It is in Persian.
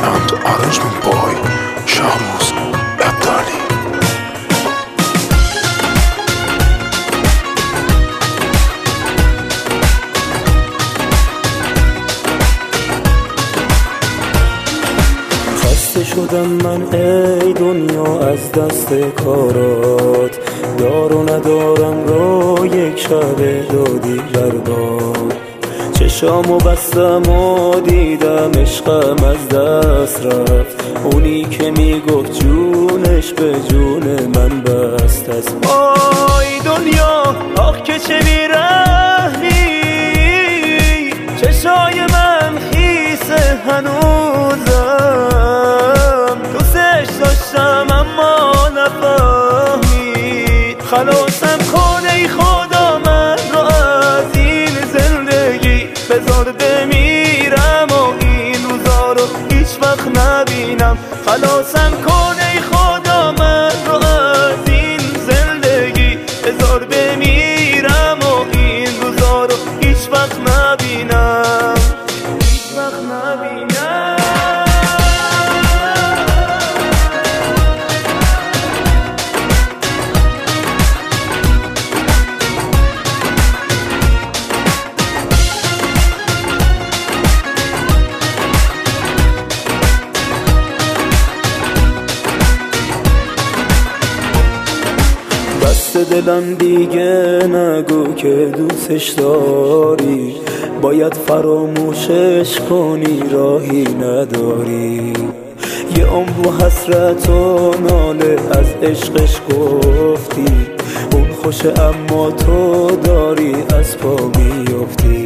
and arrangement by Shamus Abdali. خسته شدم من ای دنیا از دست کارات، دار و ندارم رو یک شب دادی برباد. چشامو بستم و دیدم عشقم از دست رفت، اونی که میگفت جونش به جون من بست است. وای دنیا آخ که چه بیرحمی، چشای من خیسه هنوزم، دوستش داشتم اما نفهمید. خلاصم کن ای خدا من رو از این زندگی، بذار بمیرم و این روزا رو هیچ وقت نبینم. خلاصم کن ای خدا من رو از این زندگی، بذار بمیرم و این روزا رو هیچ وقت نبینم، هیچ وقت نبینم. بسته دلم دیگه نگو که دوستش داری، باید فراموشش کنی راهی نداری. یه عمر و حسرت و ناله از عشقش گفتی، اون خوشه اما تو داری از پا میفتی.